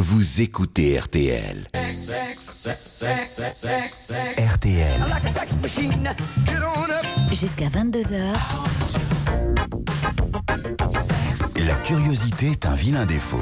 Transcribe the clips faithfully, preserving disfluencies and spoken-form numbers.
vous écoutez R T L. R T L. Jusqu'à vingt-deux heures. La curiosité est un vilain défaut.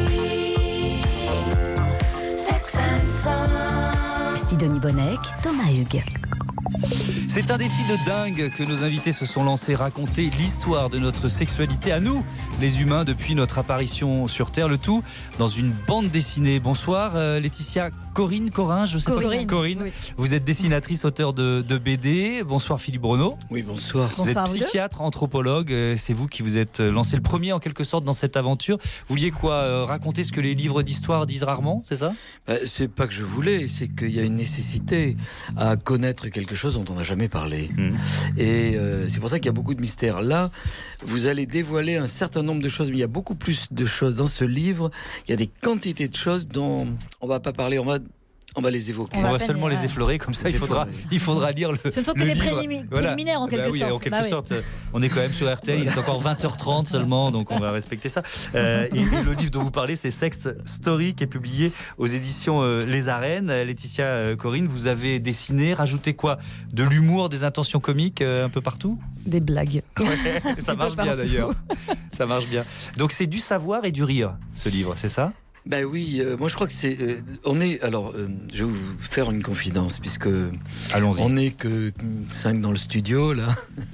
Sidonie Bonnec, Thomas Hugues. C'est un défi de dingue que nos invités se sont lancés, raconter l'histoire de notre sexualité à nous, les humains, depuis notre apparition sur Terre, le tout dans une bande dessinée. Bonsoir euh, Laetitia, Corinne, Corinne, je sais Corinne, pas. Corinne, oui. Vous êtes dessinatrice, auteur de, de B D. Bonsoir Philippe Bruno. Oui, bonsoir. Vous bonsoir, êtes psychiatre, anthropologue. C'est vous qui vous êtes lancé le premier en quelque sorte dans cette aventure. Vous vouliez quoi, euh, raconter ce que les livres d'histoire disent rarement, c'est ça? Bah, c'est pas que je voulais, c'est qu'il y a une nécessité à connaître quelque chose dont on n'a jamais parlé. Mmh. Et euh, c'est pour ça qu'il y a beaucoup de mystères. Là, vous allez dévoiler un certain nombre de choses, mais il y a beaucoup plus de choses dans ce livre. Il y a des quantités de choses dont on va pas parler. On va On va les évoquer. On va, on va seulement peine, les effleurer, comme ça il faudra, il faudra lire le Ce ne sont que le des livre. préliminaires Voilà. en quelque bah oui, sorte. en quelque bah sorte. Oui. On est quand même sur R T L, il est encore vingt heures trente seulement, donc on va respecter ça. Euh, et, et le livre dont vous parlez, c'est Sex Story, qui est publié aux éditions euh, Les Arènes. Laetitia, euh, Corinne, vous avez dessiné, rajouté quoi? De l'humour, des intentions comiques euh, un peu partout? Des blagues. Ouais, ça marche bien d'ailleurs. Ça marche bien. Donc c'est du savoir et du rire, ce livre, c'est ça? Ben oui, euh, moi je crois que c'est. Euh, on est. Alors, euh, je vais vous faire une confidence, puisque. Allons-y. On n'est que cinq dans le studio, là.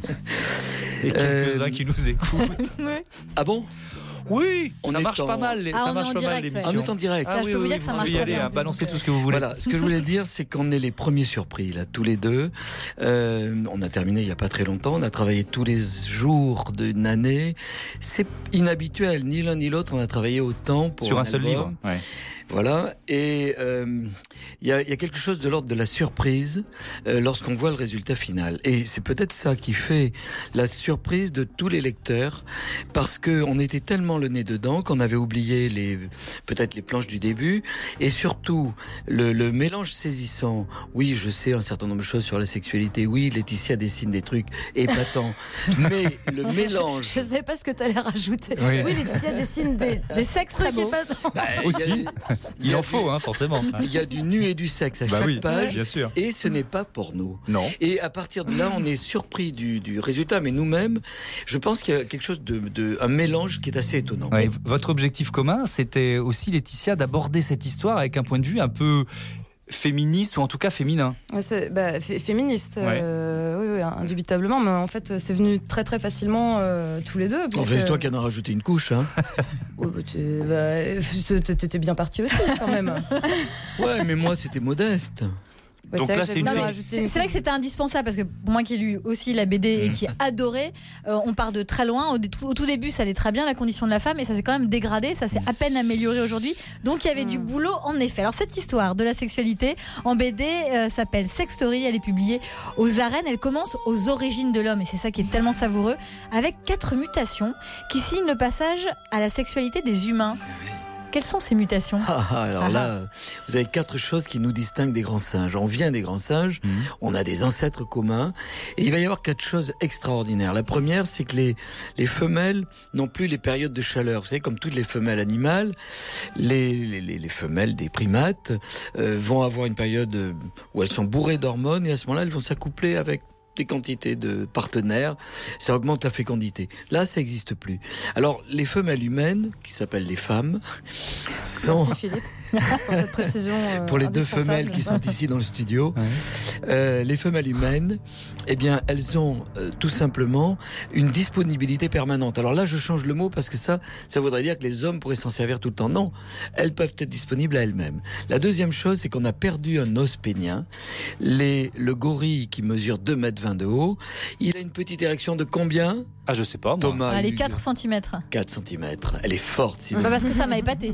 Et quelques-uns euh, qui nous écoutent. Ouais. Ah bon? Oui, on ça marche en... pas mal. Les, ah, ça marche pas direct, mal l'émission. Ouais. On est en direct. Ah, ah, oui, je peux oui, vous dire oui, que ça vous marche pouvez y très aller, bien. hein, balancez tout ce que vous voulez. Voilà, ce que je voulais dire, c'est qu'on est les premiers surpris, là, tous les deux. Euh, on a terminé il n'y a pas très longtemps. On a travaillé tous les jours d'une année. C'est inhabituel, ni l'un ni l'autre. On a travaillé autant pour sur un, un seul album. livre. Ouais. Voilà, et il euh, y, y a quelque chose de l'ordre de la surprise euh, lorsqu'on voit le résultat final. Et c'est peut-être ça qui fait la surprise de tous les lecteurs, parce que on était tellement le nez dedans qu'on avait oublié les peut-être les planches du début, et surtout le, le mélange saisissant. Oui, je sais un certain nombre de choses sur la sexualité. Oui, Laetitia dessine des trucs épatants, mais le mélange. Je ne savais pas ce que tu allais rajouter. Oui, oui Laetitia dessine des, des sexes très épatants. Bah, aussi. Il en faut, hein, forcément. Il y a du nu et du sexe à bah chaque oui, page, bien sûr. Et ce n'est pas porno. Non. Et à partir de là, on est surpris du, du résultat, mais nous-mêmes, je pense qu'il y a quelque chose de, de un mélange qui est assez étonnant. Ouais, votre objectif commun, c'était aussi, Laetitia, d'aborder cette histoire avec un point de vue un peu féministe, ou en tout cas féminin. Ouais, c'est, bah, f- féministe, ouais. euh, oui, oui, indubitablement, mais en fait, c'est venu très très facilement euh, tous les deux. En fait, c'est toi qui en as rajouté une couche, hein. Ouais, bah, t'es, bah, t'étais bien parti aussi, quand même. Ouais, mais moi, c'était modeste. Ouais, Donc c'est là, vrai c'est une que fée. rajouté C'est une c'est vrai que c'était indispensable parce que pour moi qui ai lu aussi la B D et qui a adoré, euh, on part de très loin. Au, dé- au tout début, ça allait très bien, la condition de la femme, et ça s'est quand même dégradé, ça s'est à peine amélioré aujourd'hui. Donc il y avait du boulot en effet. Alors cette histoire de la sexualité en B D euh, s'appelle Sex Story, elle est publiée aux Arènes, elle commence aux origines de l'homme et c'est ça qui est tellement savoureux, avec quatre mutations qui signent le passage à la sexualité des humains. Quelles sont ces mutations? Ah, ah, alors Ah, là, vous avez quatre choses qui nous distinguent des grands singes. On vient des grands singes, mmh. on a des ancêtres communs, et il va y avoir quatre choses extraordinaires. La première, c'est que les, les femelles n'ont plus les périodes de chaleur. Vous savez, comme toutes les femelles animales, les, les, les femelles des primates euh, vont avoir une période où elles sont bourrées d'hormones, et à ce moment-là, elles vont s'accoupler avec des quantités de partenaires, ça augmente la fécondité. Là, ça n'existe plus. Alors, les femelles humaines, qui s'appellent les femmes, sont... Merci Philippe pour cette précision. Euh, pour les deux femelles qui sont ici dans le studio, ouais. euh, les femelles humaines, eh bien, elles ont euh, tout simplement une disponibilité permanente. Alors là, je change le mot parce que ça, ça voudrait dire que les hommes pourraient s'en servir tout le temps. Non, elles peuvent être disponibles à elles-mêmes. La deuxième chose, c'est qu'on a perdu un os pénien. Les, le gorille qui mesure deux mètres vingt de haut, il a une petite érection de combien ? Ah, je sais pas, moi. Thomas, Allez, quatre centimètres. quatre centimètres. Elle est forte, sinon. Bah parce que ça m'a épaté.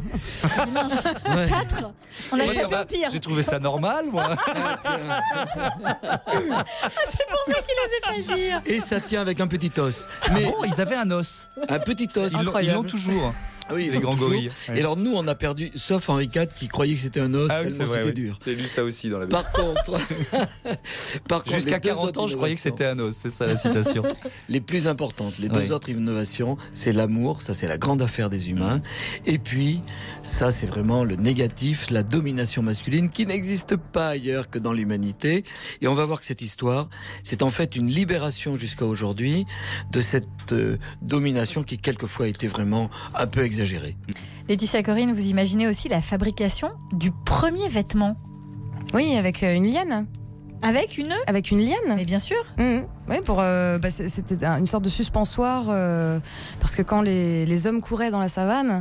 Ouais. quatre On a Moi, ça jamais va. au pire. J'ai trouvé ça normal, moi. C'est pour ça qu'il osait pas le dire. Et ça tient avec un petit os. Mais Ah bon, ils avaient un os. un petit os. Ils l'ont, ils l'ont toujours. Ah oui, les grands toujours. gorilles. Et alors nous, on a perdu, sauf Henri quatre qui croyait que c'était un os, Ah oui, tellement c'est vrai, c'était oui. dur. J'ai lu ça aussi dans la Par contre, par contre, jusqu'à les deux quarante autres ans, je croyais que innovations, c'était un os, c'est ça la citation. les plus importantes, les Oui. deux autres innovations, c'est l'amour, ça c'est la grande affaire des humains. Et puis, ça c'est vraiment le négatif, la domination masculine qui n'existe pas ailleurs que dans l'humanité. Et on va voir que cette histoire, c'est en fait une libération jusqu'à aujourd'hui de cette euh, domination qui quelquefois était vraiment un peu exagérée. Laetitia Corinne, vous imaginez aussi la fabrication du premier vêtement Oui, avec euh, une liane. avec une Avec une liane. Mais bien sûr. Mmh. Oui, pour euh, bah, c'est- c'était un- une sorte de suspensoir euh, parce que quand les, les hommes couraient dans la savane,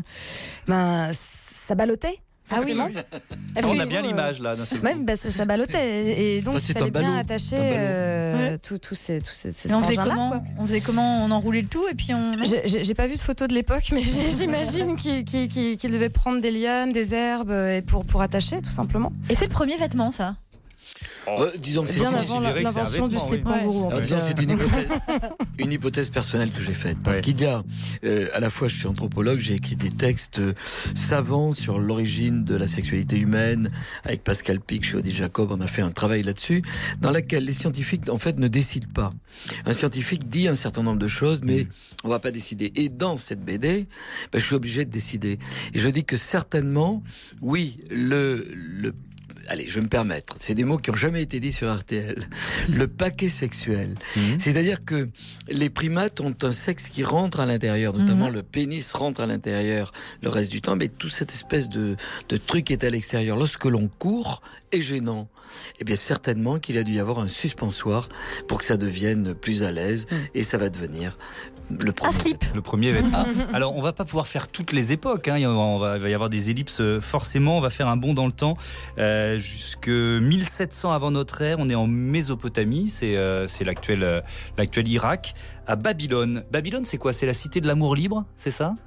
ben ça ballottait. Ah oui. forcément. Parce On que, a bien euh, l'image là d'un seul coup. Ouais, bah, ça, ça ballottait et, et donc Bah, il c'est fallait un ballot. bien attacher C'est un ballot. euh, Ouais. tous tous ces tous ces, ces Et on faisait engins-là, comment quoi. On faisait comment On enroulait le tout et puis on. J'ai- J'ai j'ai pas vu de photo de l'époque, mais j'ai- j'imagine qu'il qu'il- qu'il- qu'il devait prendre des lianes, des herbes et pour, pour attacher, tout simplement. Et c'est le premier vêtement, ça. Euh, disons que c'est Bien une- avant considérer que c'est un l'invention du vêtement, slip oui. kangourou. en Alors, tout disons, cas. c'est une hypothèse, une hypothèse personnelle que j'ai faite. Parce Ouais. qu'il y a, euh, à la fois, je suis anthropologue, j'ai écrit des textes euh, savants sur l'origine de la sexualité humaine. Avec Pascal Pic, chez Odile Jacob, on a fait un travail là-dessus, dans lequel les scientifiques, en fait, ne décident pas. Un scientifique dit un certain nombre de choses, mais on va pas décider. Et dans cette B D, ben, je suis obligé de décider. Et je dis que certainement, oui, le, le allez, je vais me permettre. C'est des mots qui ont jamais été dits sur R T L. Le paquet sexuel. Mhm. C'est-à-dire que les primates ont un sexe qui rentre à l'intérieur, notamment Mhm. le pénis rentre à l'intérieur le reste du temps, mais toute cette espèce de, de truc est à l'extérieur. Lorsque l'on court, est gênant. Eh bien, certainement qu'il a dû y avoir un suspensoir pour que ça devienne plus à l'aise, et ça va devenir le Un premier. slip. Le premier vêtement. Alors, on va pas pouvoir faire toutes les époques. Hein. Il, y a- on va, il va y avoir des ellipses euh, forcément. On va faire un bond dans le temps euh, jusque mille sept cents avant notre ère. On est en Mésopotamie. C'est euh, c'est l'actuel euh, l'actuel Irak. À Babylone. Babylone, c'est quoi? C'est la cité de l'amour libre, c'est ça?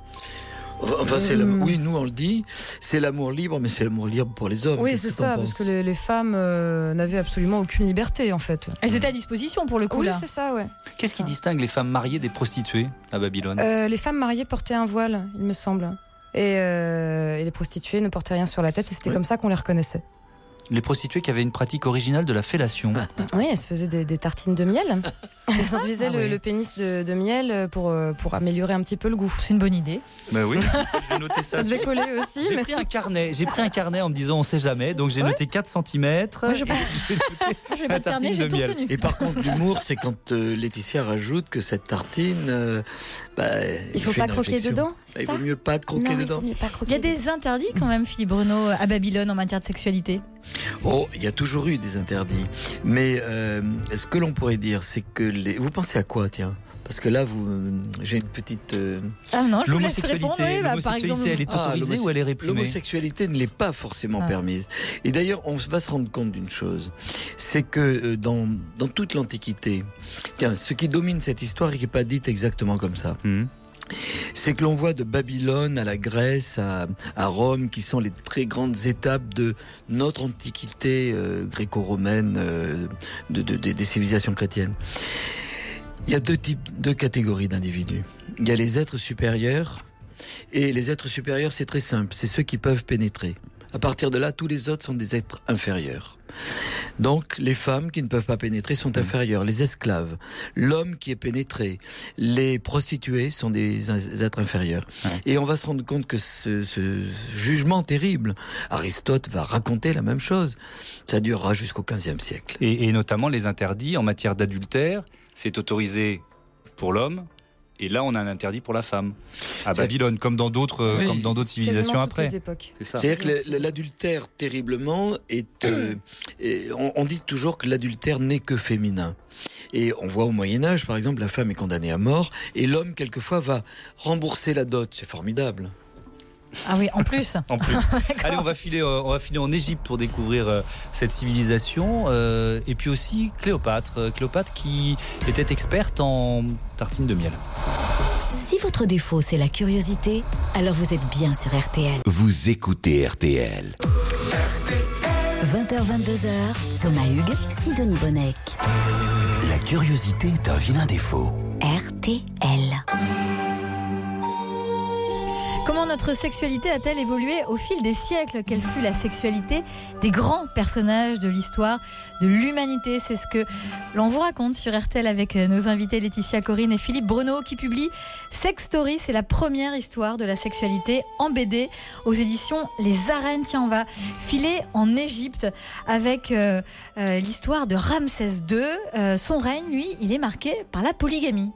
Enfin, c'est l'amour- oui, nous on le dit, c'est l'amour libre, mais c'est l'amour libre pour les hommes. Oui, Qu'est-ce c'est que t'en ça, parce penses que les, les femmes euh, n'avaient absolument aucune liberté, en fait. Elles étaient à disposition pour le coup Oui, là. c'est ça, ouais. Qu'est-ce qui distingue les femmes mariées des prostituées à Babylone? Euh, les femmes mariées portaient un voile, il me semble. Et, euh, et les prostituées ne portaient rien sur la tête, et c'était Oui. comme ça qu'on les reconnaissait. Les prostituées qui avaient une pratique originale de la fellation. Oui, elles se faisaient des, des tartines de miel. Elles s'enduisaient Ah le, oui. le pénis de, de miel pour, euh, pour améliorer un petit peu le goût. C'est une bonne idée. Ben oui, je vais noter ça. Ça devait coller aussi, J'ai mais pris un carnet, j'ai pris un carnet en me disant on sait jamais, donc j'ai noté quatre centimètres. Moi, je pense- Je vais pas La le terminer, tartine j'ai de tout miel. retenu. Et par contre, l'humour, c'est quand euh, Laetitia rajoute que cette tartine, euh, bah, il faut fait pas une croquer réflexion. dedans. Bah, c'est il ça vaut mieux pas croquer Non, il dedans. faut mieux pas croquer Il y a des interdits quand même, Philippe Bruno, à Babylone en matière de sexualité. Oh, il y a toujours eu des interdits. Mais euh, ce que l'on pourrait dire, c'est que les... Vous pensez à quoi, tiens? Parce que là, vous, euh, j'ai une petite... euh, Ah non, je vous laisse répondre. L'homosexualité, Oui, bah, par l'homosexualité, exemple, elle est Ah, autorisée l'homose- ou elle est réprimée? L'homosexualité ne l'est pas forcément Ah. permise. Et d'ailleurs, on va se rendre compte d'une chose, c'est que euh, dans, dans toute l'Antiquité, tiens, ce qui domine cette histoire et qui n'est pas dite exactement comme ça, Mhm. c'est que l'on voit de Babylone à la Grèce, à, à Rome, qui sont les très grandes étapes de notre antiquité euh, gréco-romaine, euh, de, de- de- des civilisations chrétiennes. Il y a deux types, deux catégories d'individus. Il y a les êtres supérieurs, et les êtres supérieurs, c'est très simple, c'est ceux qui peuvent pénétrer. À partir de là, tous les autres sont des êtres inférieurs. Donc, les femmes qui ne peuvent pas pénétrer sont inférieures, les esclaves, l'homme qui est pénétré, les prostituées sont des êtres inférieurs. Ouais. Et on va se rendre compte que ce, ce jugement terrible, Aristote va raconter la même chose. Ça durera jusqu'au quinzième siècle. Et, et notamment les interdits en matière d'adultère, c'est autorisé pour l'homme, et là on a un interdit pour la femme. À C'est- Babylone, comme dans d'autres, euh, Oui. comme dans d'autres civilisations quasiment toutes après. les époques. C'est ça. C'est-à-dire que le- l'adultère, terriblement, est... euh, et on, on dit toujours que l'adultère n'est que féminin. Et on voit au Moyen-Âge, par exemple, la femme est condamnée à mort, et l'homme, quelquefois, va rembourser la dot. C'est formidable. Ah oui, en plus. En plus. Allez, on va filer, euh, on va filer en Égypte pour découvrir euh, cette civilisation, euh, et puis aussi Cléopâtre, Euh, Cléopâtre qui était experte en tartines de miel. Si votre défaut c'est la curiosité, alors vous êtes bien sur R T L. Vous écoutez R T L. vingt heures vingt-deux heures, Thomas Hugues, Sidonie Bonnec. La curiosité est un vilain défaut. R T L. notre sexualité a-t-elle évolué au fil des siècles? Quelle fut la sexualité des grands personnages de l'histoire de l'humanité? C'est ce que l'on vous raconte sur R T L avec nos invités Laetitia Corinne et Philippe Bruneau qui publient Sex Story. C'est la première histoire de la sexualité en B D aux éditions Les Arènes. Tiens, on va filer en Égypte avec euh, euh, l'histoire de Ramsès deux. Euh, son règne, lui, il est marqué par la polygamie.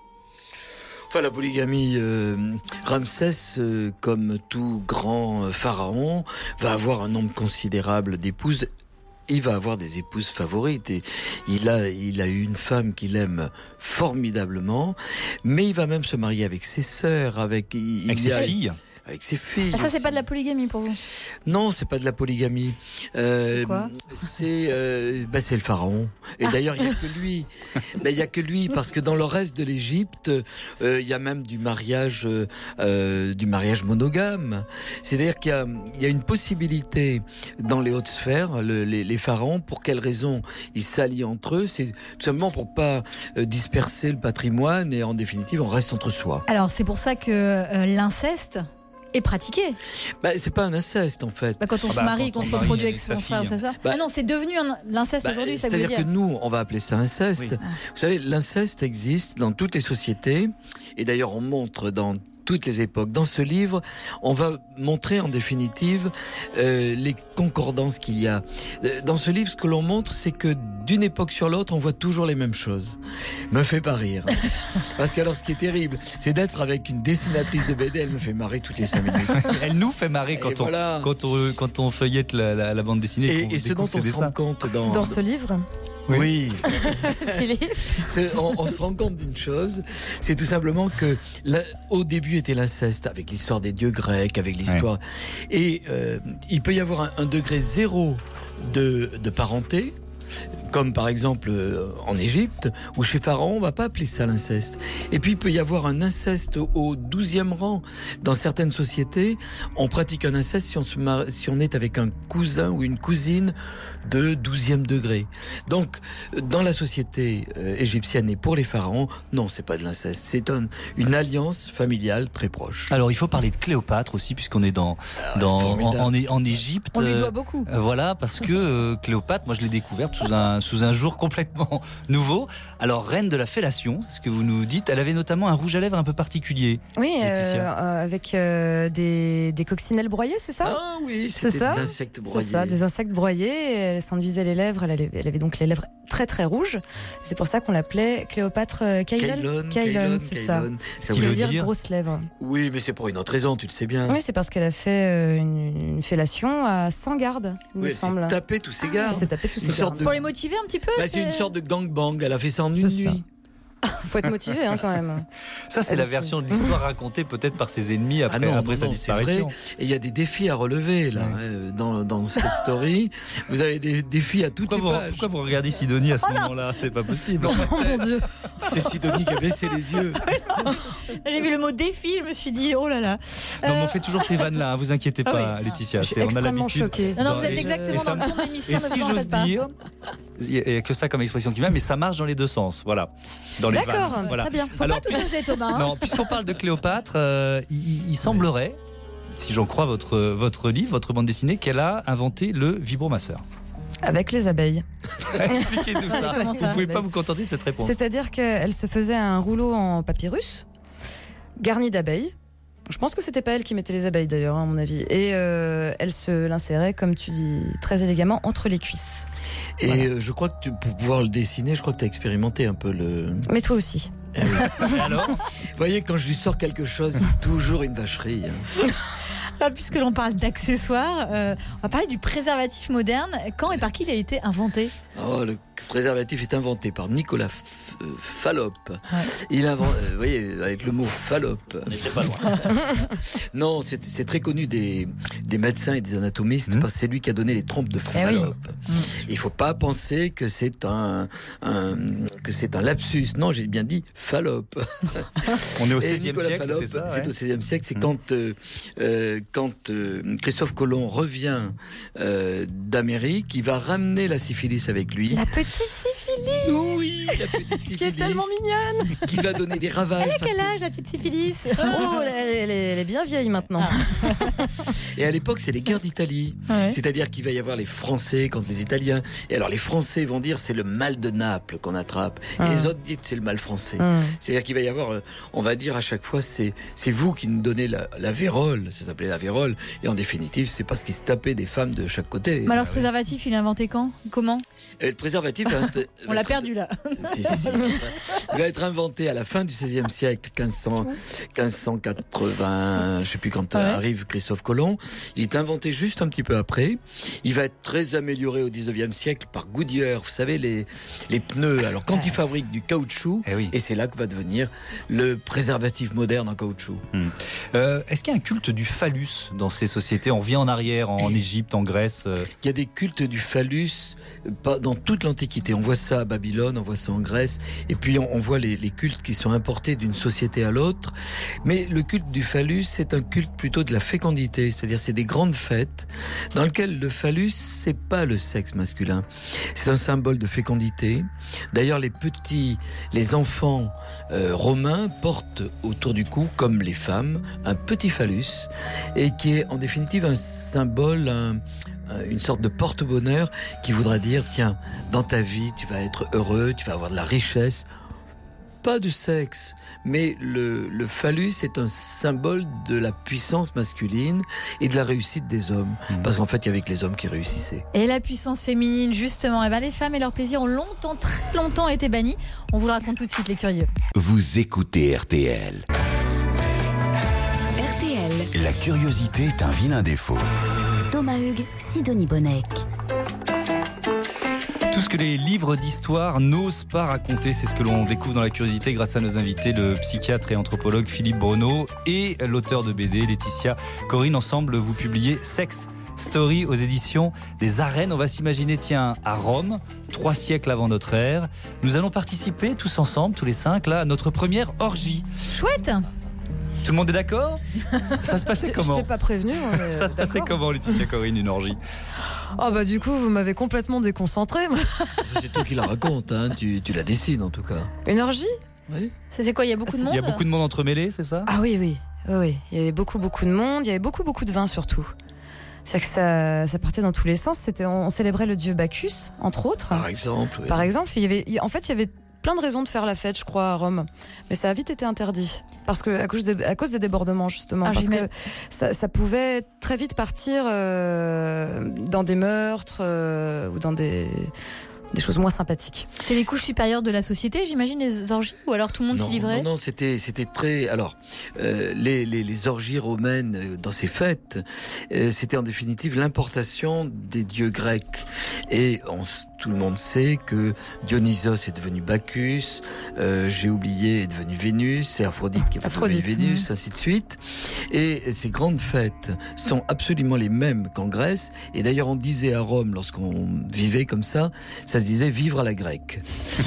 Enfin, la polygamie, euh, Ramsès, euh, comme tout grand pharaon, va avoir un nombre considérable d'épouses. Il va avoir des épouses favorites et il a, il a eu une femme qu'il aime formidablement, mais il va même se marier avec ses sœurs, avec, il, avec il ses a, filles. Avec ses filles. Ah, ça, c'est aussi. pas de la polygamie pour vous? Non, c'est pas de la polygamie. Euh, c'est quoi? C'est, euh, bah, c'est le pharaon. Et ah. d'ailleurs, il y a que lui. bah, il y a que lui parce que dans le reste de l'Égypte, euh, il y a même du mariage, euh, du mariage monogame. C'est-à-dire qu'il y a, il y a une possibilité dans les hautes sphères, le, les, les pharaons. Pour quelles raisons ils s'allient entre eux? C'est tout simplement pour pas euh, disperser le patrimoine et en définitive, on reste entre soi. Alors, c'est pour ça que euh, l'inceste est pratiqué. Bah, c'est pas un inceste en fait. Bah, quand on ah se bah, marie, quand qu'on on se marie reproduit avec avec sa son frère, fille. c'est ça? Bah, ah non, c'est devenu un, l'inceste bah, aujourd'hui, ça veut c'est-à-dire dire. que nous, on va appeler ça inceste. Oui. Vous savez, l'inceste existe dans toutes les sociétés, et d'ailleurs on montre dans toutes les époques. Dans ce livre, on va montrer en définitive euh, les concordances qu'il y a. Dans ce livre, ce que l'on montre, c'est que d'une époque sur l'autre, on voit toujours les mêmes choses. Me fait pas rire. Parce que alors, ce qui est terrible, c'est d'être avec une dessinatrice de B D, elle me fait marrer toutes les cinq minutes. Elle nous fait marrer quand, on, voilà. quand, on, quand on feuillette la, la, la bande dessinée. Et, et ce dont on se rend compte dans... Dans ce livre Oui. oui. Philippe on, on se rend compte d'une chose, c'est tout simplement que là, au début était l'inceste, avec l'histoire des dieux grecs, avec l'histoire... Ouais. Et euh, il peut y avoir un, un degré zéro de, de parenté, comme par exemple euh, en Égypte, où chez Pharaon, on va pas appeler ça l'inceste. Et puis il peut y avoir un inceste au douzième rang. Dans certaines sociétés, on pratique un inceste si on, se mar... si on est avec un cousin ou une cousine de douzième degré. Donc, dans la société euh, égyptienne et pour les pharaons, non, c'est pas de l'inceste, c'est un, une alliance familiale très proche. Alors, il faut parler de Cléopâtre aussi, puisqu'on est dans, ah, dans en, en, en Égypte. On lui doit beaucoup. Euh, voilà, parce que euh, Cléopâtre, moi je l'ai découverte sous un, sous un jour complètement nouveau. Alors, reine de la fellation, ce que vous nous dites, elle avait notamment un rouge à lèvres un peu particulier. Oui, euh, euh, avec euh, des, des coccinelles broyées, c'est ça? Ah oui, c'était c'est ça des insectes broyés. C'est ça, des insectes broyés. Elle s'enduisait les lèvres, elle avait, elle avait donc les lèvres très très rouges. C'est pour ça qu'on l'appelait Cléopâtre Caïlone. Caïlone, c'est ça. Ça veut dire, dire grosses lèvres. Oui, mais c'est pour une autre raison, tu le sais bien. Oui, c'est parce qu'elle a fait une, une fellation à cent gardes, il oui, me semble. Elle s'est tapé tous ses gardes. Elle s'est tapé tous ses gardes. De... Pour les motiver un petit peu. Bah, c'est une sorte de gangbang. Elle a fait ça en une nuit. Faut être motivé hein, quand même. Ça, c'est Elle la aussi. version de l'histoire racontée peut-être par ses ennemis après, ah non, après non, sa non, disparition. Et il y a des défis à relever là, ouais. hein, dans, dans cette story. Vous avez des défis à toutes pourquoi les vous, pages. Pourquoi vous regardez Sidonie à ce oh moment-là? C'est pas possible. Non, oh mon Dieu. C'est Sidonie qui a baissé les yeux. J'ai vu le mot défi, je me suis dit, oh là là. Non, euh... mais on fait toujours ces vannes-là, hein, vous inquiétez pas, ah oui. Laetitia. Je suis extrêmement choquée. Non, non, vous êtes exactement dans le ton d'émission. Et si j'ose dire, il n'y a que ça comme expression qui vient, mais ça marche dans les deux sens. Voilà. Dans les D'accord, vannes. Voilà. très bien. Faut Alors, pas tout oser, Thomas. Hein. Non, puisqu'on parle de Cléopâtre, euh, il, il semblerait, si j'en crois votre, votre livre, votre bande dessinée, qu'elle a inventé le vibromasseur. Avec les abeilles. Expliquez-nous ça. Vous ne pouvez pas vous contenter de cette réponse. C'est-à-dire qu'elle se faisait un rouleau en papyrus, garni d'abeilles. Je pense que c'était pas elle qui mettait les abeilles d'ailleurs, à mon avis. Et euh, elle se l'insérait, comme tu dis très élégamment, entre les cuisses. Et voilà. euh, je crois que tu, pour pouvoir le dessiner, je crois que tu as expérimenté un peu le... Mais toi aussi. Eh oui. Et alors ? Vous voyez, quand je lui sors quelque chose, c'est toujours une vacherie. Hein. Alors, puisque l'on parle d'accessoires, euh, on va parler du préservatif moderne. Quand et par qui il a été inventé ? Oh, le préservatif est inventé par Nicolas F- euh, Fallope. Ouais. Il invente, euh, vous voyez, avec le mot Fallope. On n'était pas loin. Non, c'est, c'est très connu des, des médecins et des anatomistes, mmh. parce que c'est lui qui a donné les trompes de Fallope. Eh oui. mmh. Il ne faut pas penser que c'est un, un, que c'est un lapsus. Non, j'ai bien dit Fallope. On est au seizième siècle, Fallope, c'est ça. C'est ouais. au seizième siècle, c'est mmh. quand, euh, euh, quand euh, Christophe Colomb revient euh, d'Amérique, il va ramener la syphilis avec lui. La petite syphilis. Oui. la petite Qui est syphilis, tellement mignonne. qui va donner des ravages. Elle a parce quel que- âge, la petite syphilis? Oh, elle, elle- elle est bien vieille maintenant. Et à l'époque, c'est les guerres d'Italie. Ouais. C'est-à-dire qu'il va y avoir les Français contre les Italiens. Et alors, les Français vont dire c'est le mal de Naples qu'on attrape. Et Ah. les autres disent c'est le mal français. Hum. C'est-à-dire qu'il va y avoir, euh, on va dire à chaque fois, c'est c'est vous qui nous donnez la, la vérole. Ça s'appelait la vérole. Et en définitive, c'est parce qu'ils se tapaient des femmes de chaque côté. Mais alors, ce préservatif, il est inventé quand? Comment? Et le préservatif, va être- On va l'a être- perdu là. Si, si, si. Il va être inventé à la fin du seizième siècle, quinze cents, quinze cent quatre-vingts, je sais plus quand Ouais. arrive Christophe Colomb. Il est inventé juste un petit peu après. Il va être très amélioré au dix-neuvième siècle par Goodyear, vous savez, les, les pneus. Alors, quand ils fabriquent du caoutchouc, Eh oui. et c'est là que va devenir le préservatif moderne en caoutchouc. Euh, Est-ce qu'il y a un culte du phallus dans ces sociétés? On revient en arrière, en Égypte, en Grèce. euh, Il y a des cultes du phallus euh, pas- dans toute l'Antiquité. On voit ça à Babylone, on voit ça en Grèce, et puis on, on voit les, les cultes qui sont importés d'une société à l'autre. Mais le culte du phallus, c'est un culte plutôt de la fécondité, c'est-à-dire c'est des grandes fêtes dans lesquelles le phallus, c'est pas le sexe masculin. C'est un symbole de fécondité. D'ailleurs, les petits, les enfants euh, romains portent autour du cou, comme les femmes, un petit phallus, et qui est en définitive un symbole, un, une sorte de porte-bonheur qui voudra dire, tiens, dans ta vie, tu vas être heureux, tu vas avoir de la richesse. Pas de sexe, mais le, le phallus est un symbole de la puissance masculine et de la réussite des hommes. Mhm. Parce qu'en fait, il y avait que les hommes qui réussissaient. Et la puissance féminine, justement. Eh ben, les femmes et leurs plaisirs ont longtemps, très longtemps été bannis. On vous le raconte tout de suite, les curieux. Vous écoutez R T L. R T L, La curiosité est un vilain défaut. Thomas Hugues, Sidonie Bonnec. Tout ce que les livres d'histoire n'osent pas raconter, c'est ce que l'on découvre dans la curiosité grâce à nos invités, le psychiatre et anthropologue Philippe Bruneau et l'auteur de B D Laetitia Corinne. Ensemble, vous publiez Sex Story aux éditions des Arènes. On va s'imaginer, tiens, à Rome, trois siècles avant notre ère. Nous allons participer tous ensemble, tous les cinq, là, à notre première orgie. Chouette. Tout le monde est d'accord? Ça se passait Je comment? t'ai pas prévenu. hein, mais, Ça se euh, passait d'accord. comment, Laetitia Corinne, une orgie? Oh bah du coup, vous m'avez complètement déconcentré. moi. C'est toi qui la raconte, hein, tu, tu la dessines en tout cas. Une orgie? Oui. Ça, c'est quoi? Il y a beaucoup de monde? Il y a beaucoup de monde entremêlé, c'est ça? Ah oui, oui, oui, oui. Il y avait beaucoup, beaucoup de monde. Il y avait beaucoup, beaucoup de vin surtout. C'est que ça, ça partait dans tous les sens. C'était, on, on célébrait le dieu Bacchus, entre autres. Par exemple. Oui. Par exemple, il y avait, il- en fait, il y avait plein de raisons de faire la fête, je crois, à Rome. Mais ça a vite été interdit. Parce que, à cause des, à cause des débordements, justement. Ah, parce que j'imagine. ça, ça pouvait très vite partir euh, dans des meurtres euh, ou dans des, des choses moins sympathiques. C'était les couches supérieures de la société, j'imagine, les orgies? Ou alors tout le monde Non, s'y livrait? non, non, c'était, c'était très. Alors, euh, les, les, les orgies romaines euh, dans ces fêtes, euh, c'était en définitive l'importation des dieux grecs. Et on, s- tout le monde sait que Dionysos est devenu Bacchus, euh, j'ai oublié est devenu Vénus, c'est Aphrodite qui est devenue Aphrodite, Vénus, ainsi de suite. Et ces grandes fêtes sont absolument les mêmes qu'en Grèce. Et d'ailleurs, on disait à Rome, lorsqu'on vivait comme ça, ça se disait vivre à la grecque.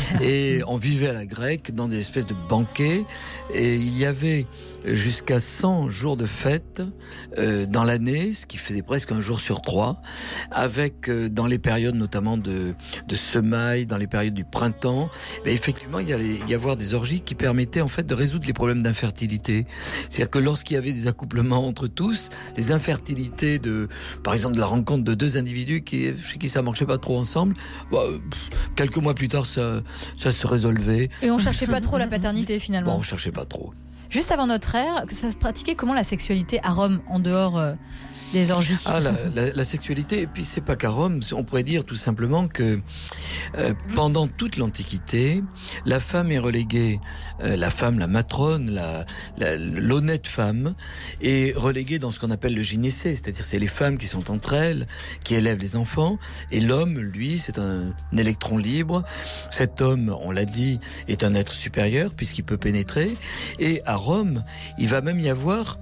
Et on vivait à la grecque dans des espèces de banquets. Et il y avait jusqu'à cent jours de fête euh, dans l'année, ce qui faisait presque un jour sur trois, avec euh, dans les périodes notamment de, de semailles, dans les périodes du printemps, ben, effectivement il y allait y avoir des orgies qui permettaient en fait de résoudre les problèmes d'infertilité. C'est-à-dire que lorsqu'il y avait des accouplements entre tous, les infertilités de, par exemple, de la rencontre de deux individus qui, chez qui ça marchait pas trop ensemble, bah, pff, quelques mois plus tard ça, ça se résolvait. Et on cherchait pas trop la paternité, finalement. Bon, on cherchait pas trop. Juste avant notre ère, ça se pratiquait comment la sexualité à Rome, en dehors euh, des orgies? Ah, la, la, la sexualité, et puis c'est pas qu'à Rome, on pourrait dire tout simplement que euh, pendant toute l'Antiquité, la femme est reléguée, euh, la femme, la matrone, la, la, l'honnête femme, est reléguée dans ce qu'on appelle le gynécée, c'est-à-dire c'est les femmes qui sont entre elles, qui élèvent les enfants, et l'homme, lui, c'est un, un électron libre. Cet homme, on l'a dit, est un être supérieur puisqu'il peut pénétrer, et à Rome, il va même y avoir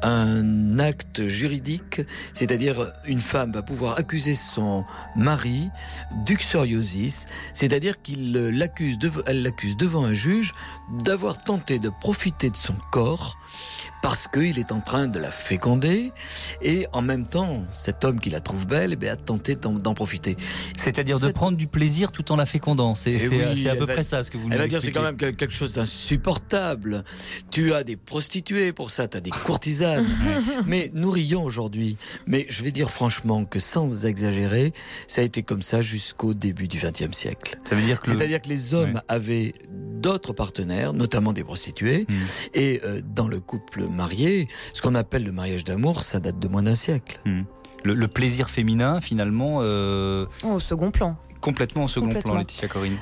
un acte juridique, c'est-à-dire une femme va pouvoir accuser son mari d'uxoriosis, c'est-à-dire qu'il l'accuse, dev- elle l'accuse devant un juge d'avoir tenté de profiter de son corps parce qu'il est en train de la féconder et en même temps, cet homme qui la trouve belle, eh bien, a tenté d'en, d'en profiter. C'est-à-dire Cette... de prendre du plaisir tout en la fécondant. C'est, c'est, oui, c'est à peu va, près ça ce que vous nous elle va expliquez. dire c'est quand même quelque chose d'insupportable. Tu as des prostituées pour ça, tu as des courtisanes. Mais nous rions aujourd'hui. Mais je vais dire franchement que sans exagérer, ça a été comme ça jusqu'au début du vingtième siècle. Ça veut dire que C'est-à-dire le... que les hommes ouais. avaient d'autres partenaires, notamment des prostituées, mmh. et euh, dans le couple marié, ce qu'on appelle le mariage d'amour, ça date de moins d'un siècle. Mmh. Le, le plaisir féminin, finalement... Euh... Oh, au second plan. Complètement au second Complètement. plan, Laetitia Corinne.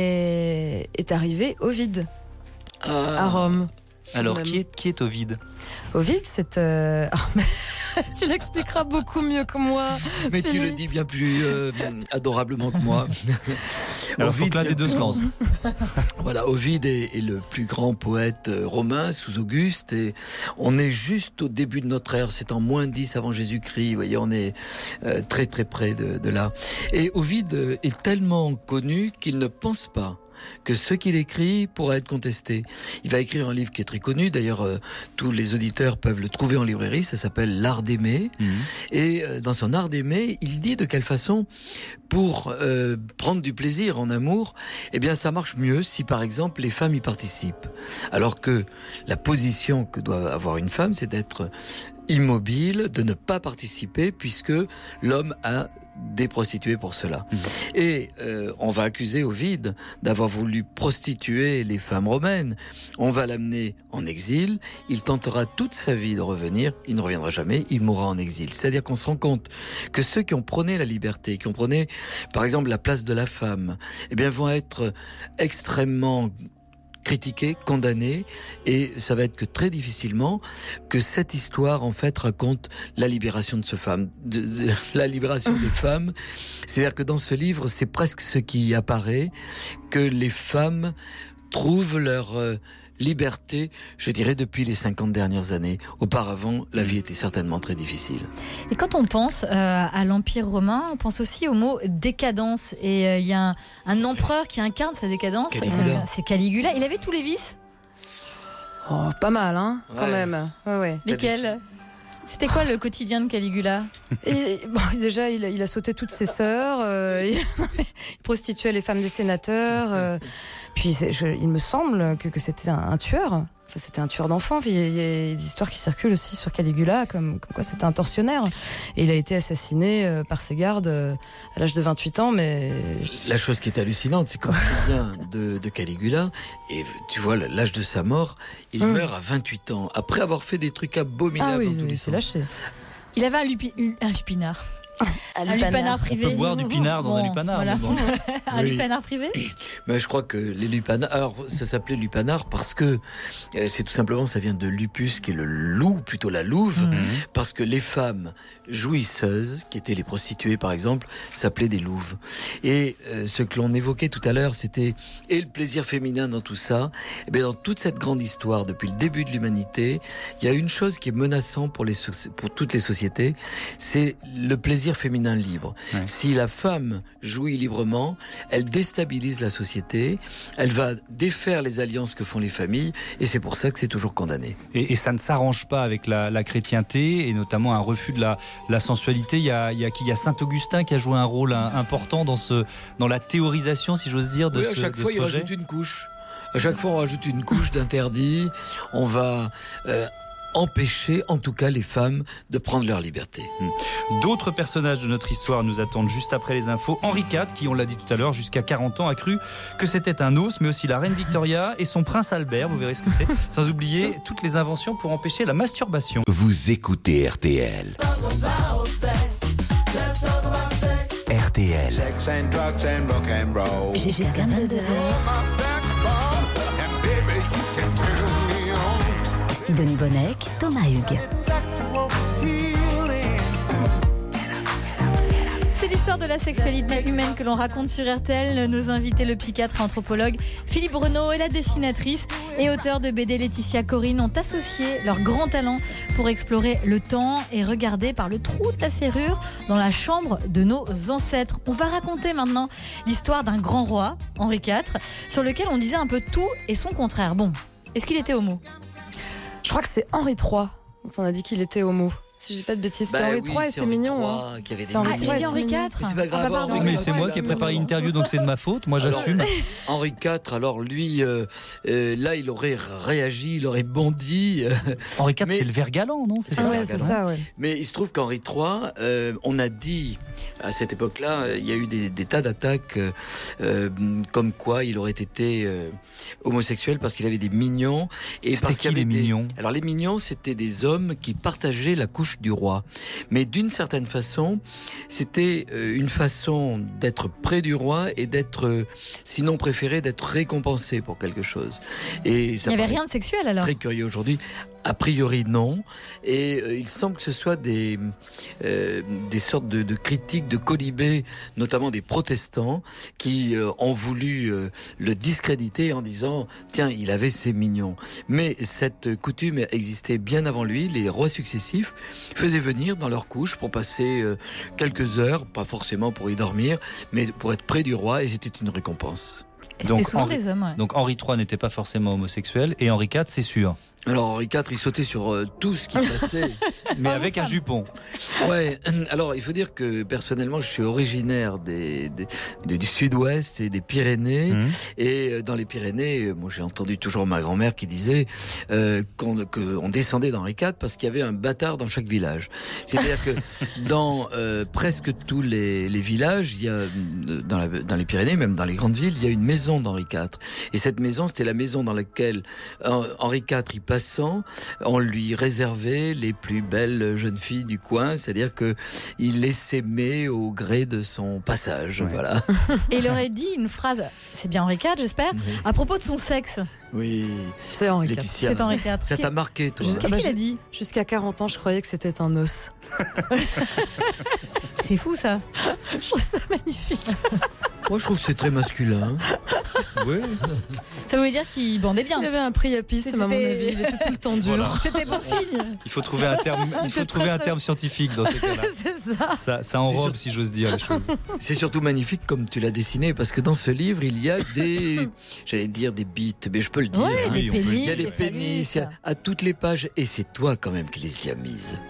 Mais est arrivé Ovide, ah. à Rome. Alors, qui est, qui est Ovide ? Ovide, c'est... Euh... Oh, tu l'expliqueras beaucoup mieux que moi. Mais Philippe. tu le dis bien plus euh, adorablement que moi. Alors, Ovide, faut que l'un des deux se lance. Voilà, Ovide est, est le plus grand poète romain sous Auguste. Et on est juste au début de notre ère. C'est en moins dix avant Jésus-Christ. Vous voyez, on est euh, très très près de, de là. Et Ovide est tellement connu qu'il ne pense pas que ce qu'il écrit pourra être contesté. Il va écrire un livre qui est très connu, d'ailleurs euh, tous les auditeurs peuvent le trouver en librairie, ça s'appelle L'Art d'aimer. Mmh. Et euh, dans son Art d'aimer, il dit de quelle façon, pour euh, prendre du plaisir en amour, eh bien ça marche mieux si par exemple les femmes y participent. Alors que la position que doit avoir une femme, c'est d'être immobile, de ne pas participer, puisque l'homme a des prostituées pour cela. Mmh. Et euh, on va accuser Ovide d'avoir voulu prostituer les femmes romaines. On va l'amener en exil. Il tentera toute sa vie de revenir. Il ne reviendra jamais. Il mourra en exil. C'est-à-dire qu'on se rend compte que ceux qui ont prôné la liberté, qui ont prôné, par exemple, la place de la femme, eh bien, vont être extrêmement critiqué, condamné, et ça va être que très difficilement que cette histoire en fait raconte la libération de ce femme, de, de, la libération des femmes. C'est-à-dire que dans ce livre, c'est presque ce qui apparaît, que les femmes trouvent leur euh, liberté, je dirais, depuis les cinquante dernières années. Auparavant, la vie était certainement très difficile. Et quand on pense euh, à l'Empire romain, on pense aussi au mot décadence. Et il euh, y a un, un empereur qui incarne sa décadence. Caligula. C'est Caligula. Il avait tous les vices. Oh, pas mal, hein, quand ouais. même. Ouais, ouais. Lesquels ? C'était quoi le quotidien de Caligula ? Et, bon, déjà, il a, il a sauté toutes ses sœurs, euh, il, il prostituait les femmes des sénateurs. Euh, puis, je, il me semble que, que c'était un, un tueur. Enfin, c'était un tueur d'enfants. Il y, a, il y a des histoires qui circulent aussi sur Caligula, comme, comme quoi c'était un tortionnaire. Et il a été assassiné euh, par ses gardes euh, à l'âge de vingt-huit ans. Mais la chose qui est hallucinante, c'est qu'on se souvient de, de Caligula, et tu vois l'âge de sa mort, il hum. meurt à vingt-huit ans, après avoir fait des trucs abominables ah oui, dans tous oui, les sens. Lâché. Il avait un, lupi, un lupinard. Un lupanar, lupanar privé. On peut boire du pinard dans bon, un lupanar. Voilà. Bon. Un oui. lupanar privé. Mais je crois que les lupanars, alors ça s'appelait lupanar parce que euh, c'est tout simplement, ça vient de lupus, qui est le loup, plutôt la louve, mmh. parce que les femmes jouisseuses, qui étaient les prostituées par exemple, s'appelaient des louves. Et euh, ce que l'on évoquait tout à l'heure, c'était et le plaisir féminin dans tout ça. Et bien dans toute cette grande histoire, depuis le début de l'humanité, il y a une chose qui est menaçante pour les pour toutes les sociétés, c'est le plaisir féminin libre. Ouais. Si la femme jouit librement, elle déstabilise la société, elle va défaire les alliances que font les familles, et c'est pour ça que c'est toujours condamné. Et, et ça ne s'arrange pas avec la, la chrétienté, et notamment un refus de la, la sensualité. Il y a, il y a, il y a Saint Augustin qui a joué un rôle important dans, ce, dans la théorisation, si j'ose dire, de oui, ce à chaque de fois, ce il projet. rajoute une couche. À chaque fois, on rajoute une couche d'interdit. On va... Euh, empêcher en tout cas les femmes de prendre leur liberté. D'autres personnages de notre histoire nous attendent juste après les infos. Henri quatre, qui on l'a dit tout à l'heure, jusqu'à quarante ans a cru que c'était un os, mais aussi la reine Victoria et son prince Albert, vous verrez ce que c'est, sans oublier toutes les inventions pour empêcher la masturbation. Vous écoutez R T L. R T L. Jusqu'à vingt-deux heures. Sidonie Bonnec, Thomas Hugues. C'est l'histoire de la sexualité humaine que l'on raconte sur R T L. Nos invités, le psychiatre et anthropologue Philippe Renaud et la dessinatrice et auteure de B D Laetitia Corinne ont associé leur grand talent pour explorer le temps et regarder par le trou de la serrure dans la chambre de nos ancêtres. On va raconter maintenant l'histoire d'un grand roi, Henri quatre, sur lequel on disait un peu tout et son contraire. Bon, est-ce qu'il était homo ? Je crois que c'est Henri trois dont on a dit qu'il était homo. Si j'ai pas de bêtises, c'était Bah Henri oui, trois et c'est mignon. trois, Hein. qui avait des C'est Henri Ah, tu trois, dis c'est Henri mignon. quatre. Mais c'est pas grave, Ah, bah, pardon. Henri Mais quatre, c'est moi qui ai préparé l'interview, donc c'est de ma faute. Moi, Alors, j'assume. Henri quatre, alors lui, euh, euh, là, il aurait réagi, il aurait bondi. euh, Henri quatre, mais- c'est le ver galant, non? C'est C'est ça? Ouais, c'est ça, ouais. Mais il se trouve qu'Henri trois, euh, on a dit, à cette époque-là, euh, il y a eu des, des tas d'attaques euh, euh, comme quoi il aurait été euh, homosexuel parce qu'il avait des mignons. Et C'était parce qui, qu'il y avait les des- mignons? Alors les mignons, c'était des hommes qui partageaient la couche du roi. Mais d'une certaine façon, c'était euh, une façon d'être près du roi et d'être, euh, sinon préféré, d'être récompensé pour quelque chose. Et ça Il n'y avait paraît rien de sexuel alors. très curieux aujourd'hui. A priori, non. Et euh, il semble que ce soit des, euh, des sortes de, de critiques de Quolibet, notamment des protestants, qui euh, ont voulu euh, le discréditer en disant « Tiens, il avait ses mignons ». Mais cette coutume existait bien avant lui. Les rois successifs faisaient venir dans leur couche pour passer euh, quelques heures, pas forcément pour y dormir, mais pour être près du roi, et c'était une récompense. Et Donc, C'était souvent Henri- des hommes. Ouais. Donc Henri trois n'était pas forcément homosexuel et Henri quatre, c'est sûr. Alors Henri quatre, il sautait sur euh, tout ce qui passait. Mais avec un jupon. Ouais, alors il faut dire que personnellement je suis originaire des, des- des- du sud-ouest et des Pyrénées. Mmh. Et euh, dans les Pyrénées, euh, moi j'ai entendu toujours ma grand-mère qui disait euh, qu'on qu'on descendait d'Henri quatre parce qu'il y avait un bâtard dans chaque village. C'est-à-dire que dans euh, presque tous les, les villages, il y a euh, dans, la- dans les Pyrénées, même dans les grandes villes, il y a une maison d'Henri quatre. Et cette maison, c'était la maison dans laquelle euh, Henri quatre, y passant, on lui réservait les plus belles jeunes filles du coin, c'est-à-dire que il les s'aimait au gré de son passage. Ouais. Voilà. Et il aurait dit une phrase, c'est bien Henri quatre, j'espère, à propos de son sexe. Oui, C'est Henri quatre. Laetitia. C'est Henri quatre. Ça t'a marqué, toi? Jusqu'à- Qu'est-ce bah, qu'il a j'ai- dit? Jusqu'à quarante ans, je croyais que c'était un os. C'est fou ça. Je trouve ça magnifique. Moi, je trouve que c'est très masculin. Oui. Ça voulait dire qu'il bandait bien. Il avait un priapisme, à mon C'était- avis. Il était tout le temps dur. Voilà. C'était bon signe. Il faut trouver un terme, il faut C'est trouver très, un très- terme scientifique dans ces cas-là. C'est ça. Ça, ça enrobe, si j'ose dire, les choses. C'est surtout magnifique comme tu l'as dessiné, parce que dans ce livre, il y a des, j'allais dire des bites, mais je peux le dire. Ouais, hein. des Oui, on peut le pénis. Il y a des des pénis phallus. à, à toutes les pages, et c'est toi quand même qui les y as mises.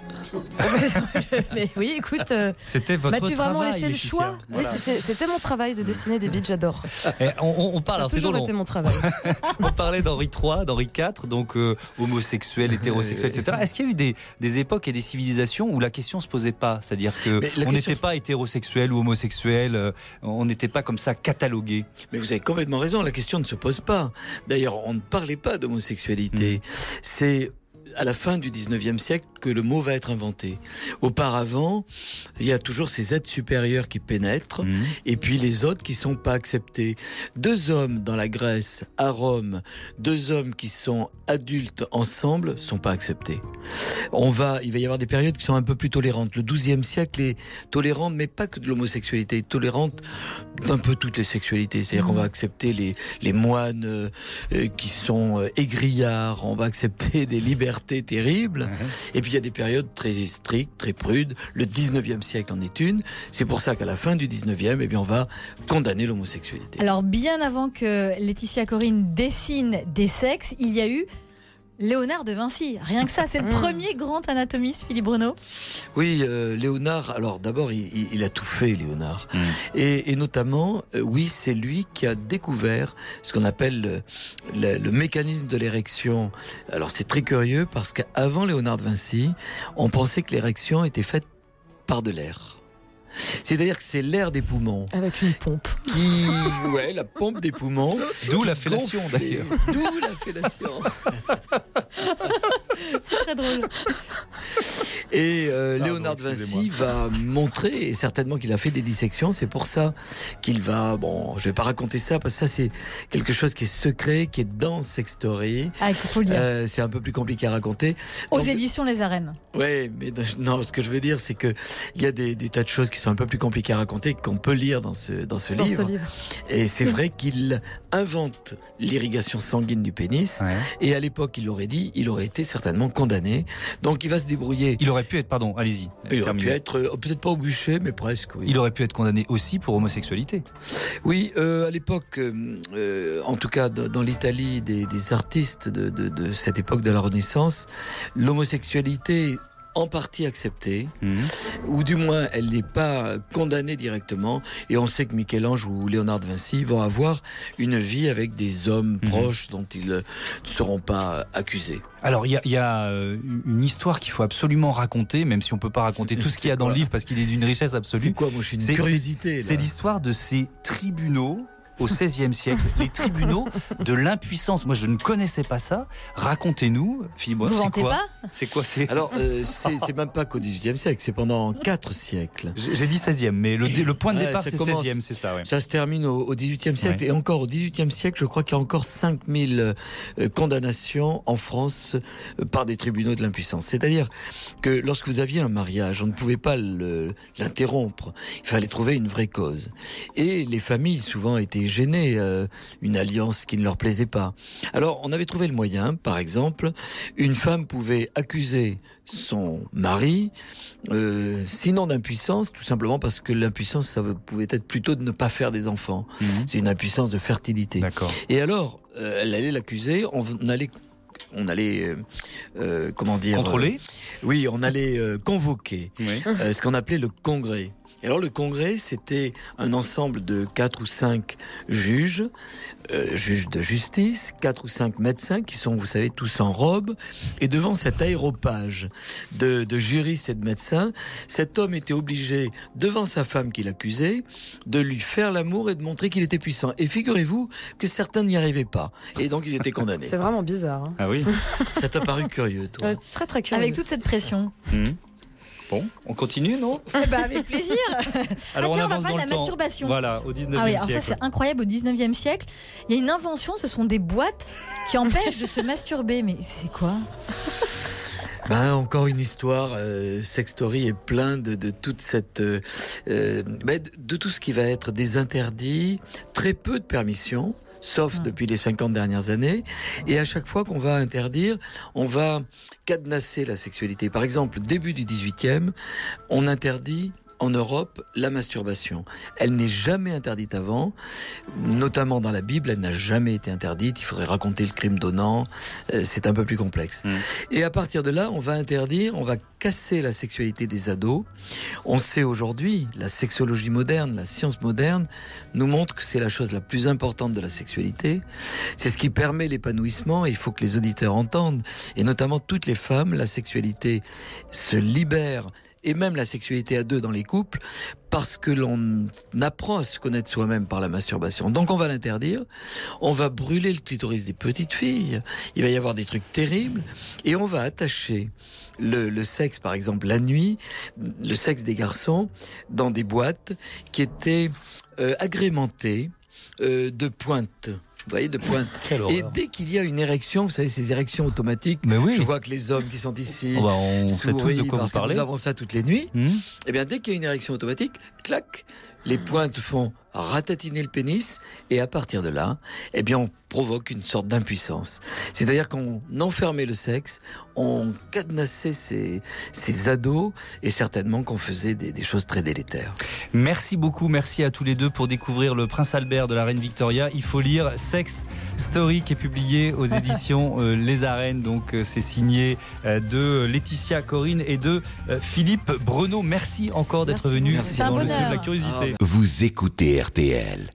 Mais oui, écoute, euh, C'était votre m'as-tu travail, vraiment laissé le Laetitia. choix? Oui, Voilà. c'était c'était mon travail de dessiner des bites, j'adore. Eh, on, on- on parle, Ça a alors c'est toujours drôle, été mon travail. on, on parlait d'Henri trois, d'Henri quatre, donc euh, homosexuel, hétérosexuel, et cetera. Est-ce qu'il y a eu des, des époques et des civilisations où la question se posait pas? C'est-à-dire que Mais la on question- n'était pas hétérosexuel ou homosexuel, euh, on n'était pas comme ça catalogué. Mais vous avez complètement raison, la question ne se pose pas. D'ailleurs, on ne parlait pas d'homosexualité. C'est à la fin du dix-neuvième siècle que le mot va être inventé. Auparavant, il y a toujours ces êtres supérieurs qui pénètrent, Mmh. et puis les autres qui sont pas acceptés. Deux hommes dans la Grèce, à Rome, deux hommes qui sont adultes ensemble, sont pas acceptés. On va, il va y avoir des périodes qui sont un peu plus tolérantes. Le douzième siècle est tolérant, mais pas que de l'homosexualité, tolérante d'un peu toutes les sexualités. C'est-à-dire qu'on va accepter les, les moines euh, euh, qui sont euh, égrillards, on va accepter des libertés terribles. Et puis il y a des périodes très strictes, très prudes. Le dix-neuvième siècle en est une. C'est pour ça qu'à la fin du dix-neuvième, eh bien, on va condamner l'homosexualité. Alors bien avant que Laetitia Corine dessine des sexes, il y a eu Léonard de Vinci. Rien que ça, c'est le premier grand anatomiste, Philippe Bruno. Oui, euh, Léonard, alors d'abord, il, il- il a tout fait, Léonard. Mm. Et, et notamment, euh, oui, c'est lui qui a découvert ce qu'on appelle le, le- le mécanisme de l'érection. Alors c'est très curieux parce qu'avant Léonard de Vinci, on pensait que l'érection était faite par de l'air. C'est-à-dire que c'est l'air des poumons Avec une pompe. qui... Ouais, la pompe des poumons. D'où la qui fellation, gonflait. d'ailleurs. D'où la fellation. C'est très drôle. Et euh, Pardon, Léonard de Vinci excusez-moi. va montrer, et certainement qu'il a fait des dissections, c'est pour ça qu'il va, bon, je vais pas raconter ça, parce que ça c'est quelque chose qui est secret, qui est dans Sex Story. Ah, il faut le dire. Euh, c'est un peu plus compliqué à raconter. Aux Donc, éditions Les Arènes. ouais, mais non, ce que je veux dire, c'est que il y a des, des tas de choses qui sont un peu plus compliquées à raconter, qu'on peut lire dans ce, dans ce Dans livre. ce livre. Et c'est vrai qu'il invente l'irrigation sanguine du pénis. Ouais. Et à l'époque, il aurait dit, il aurait été certainement condamné. Donc il va se débrouiller. Il aurait aurait pu être, pardon, allez-y. Il aurait terminez. pu être, euh, peut-être pas au bûcher, mais presque, oui. Il aurait pu être condamné aussi pour homosexualité. Oui, euh, à l'époque, euh, euh, en tout cas dans, dans l'Italie des, des artistes de, de, de cette époque de la Renaissance, l'homosexualité en partie acceptée, Mmh. ou du moins elle n'est pas condamnée directement, et on sait que Michel-Ange ou Léonard de Vinci vont avoir une vie avec des hommes Mmh. proches dont ils ne seront pas accusés. Alors, il y a, il y a euh, une histoire qu'il faut absolument raconter, même si on peut pas raconter tout ce qu'il y a dans le livre parce qu'il est d'une richesse C'est absolue. quoi, moi je suis une C'est- curiosité. C'est là. l'histoire de ces tribunaux au seizième siècle, les tribunaux de l'impuissance. Moi, je ne connaissais pas ça. Racontez-nous, Philippe Brun, Vous c'est vantez quoi pas C'est quoi c'est Alors, euh, c'est c'est même pas qu'au dix-huitième siècle, c'est pendant quatre siècles. J'ai j'ai dit seizième, mais le, dé- le point de Ouais, départ, ça c'est commence- seizième, c'est ça, ouais. Ça se termine au, au dix-huitième siècle. Ouais. Et encore au dix-huitième siècle, je crois qu'il y a encore cinq mille euh, condamnations en France euh, par des tribunaux de l'impuissance. C'est-à-dire que lorsque vous aviez un mariage, on ne pouvait pas le- l'interrompre. Il fallait trouver une vraie cause. Et les familles, souvent, étaient gênées. euh, une alliance qui ne leur plaisait pas. Alors, on avait trouvé le moyen, par exemple, une femme pouvait accuser son mari, euh, sinon d'impuissance, tout simplement parce que l'impuissance, ça pouvait être plutôt de ne pas faire des enfants. Mhm. C'est une impuissance de fertilité. D'accord. Et alors, euh, elle allait l'accuser, on, on allait... On allait, euh, euh, comment dire... Contrôler euh, Oui, on allait euh, convoquer Oui. euh, ce qu'on appelait le congrès. Et alors le congrès, c'était un ensemble de quatre ou cinq juges, euh, juges de justice, quatre ou cinq médecins qui sont, vous savez, tous en robe. Et devant cet aéropage de, de juristes et de médecins, cet homme était obligé, devant sa femme qu'il accusait, de lui faire l'amour et de montrer qu'il était puissant. Et figurez-vous que certains n'y arrivaient pas. Et donc ils étaient condamnés. C'est vraiment bizarre. hein. Ah oui. Ça t'a paru curieux, toi? Euh, très très curieux. Avec toute cette pression. Mhm. Bon, on continue, non Eh ben, avec plaisir. Alors ah, tiens, on on va avance parler dans de le la temps. masturbation. Voilà, au dix-neuvième Ah oui, alors ça siècle. c'est incroyable, au dix-neuvième siècle, il y a une invention, ce sont des boîtes qui empêchent de se masturber. Mais c'est quoi? Ben, encore une histoire. Euh, Sextory est plein de, de toute cette, euh, euh, ben, de, de tout ce qui va être des interdits, très peu de permissions, sauf Ah. depuis les cinquante dernières années. Et à chaque fois qu'on va interdire, on va cadenasser la sexualité. Par exemple, début du dix-huitième, on interdit en Europe la masturbation. Elle n'est jamais interdite avant, notamment dans la Bible, elle n'a jamais été interdite. Il faudrait raconter le crime d'Onan, euh, c'est un peu plus complexe. Mmh. Et à partir de là, on va interdire, on va casser la sexualité des ados. On sait aujourd'hui, la sexologie moderne, la science moderne, nous montre que c'est la chose la plus importante de la sexualité. C'est ce qui permet l'épanouissement, et il faut que les auditeurs entendent, et notamment toutes les femmes, la sexualité se libère, et même la sexualité à deux dans les couples, parce que l'on apprend à se connaître soi-même par la masturbation. Donc on va l'interdire, on va brûler le clitoris des petites filles, il va y avoir des trucs terribles, et on va attacher le, le sexe, par exemple la nuit, le sexe des garçons, dans des boîtes qui étaient euh, agrémentées euh, de pointes. Vous voyez, de pointe. Quelle Et horreur. dès qu'il y a une érection, vous savez, ces érections automatiques, Mais oui. je vois que les hommes qui sont ici Oh bah, on sait tous de sourient quoi parce vous parlez. que nous avons ça toutes les nuits. Mmh. Eh bien, dès qu'il y a une érection automatique, clac, les pointes font ratatiner le pénis, et à partir de là, eh bien, on provoque une sorte d'impuissance. C'est-à-dire qu'on enfermait le sexe, on cadenassait ces, ces ados, et certainement qu'on faisait des, des choses très délétères. Merci beaucoup, merci à tous les deux pour découvrir le Prince Albert de la Reine Victoria. Il faut lire Sex Story qui est publié aux éditions euh, Les Arènes. Donc euh, c'est signé euh, de Laetitia Corinne et de euh, Philippe Breneau. Merci encore d'être Merci venu beaucoup. C'est un dans le bonheur. ciel de la curiosité. Ah, Vous écoutez R T L.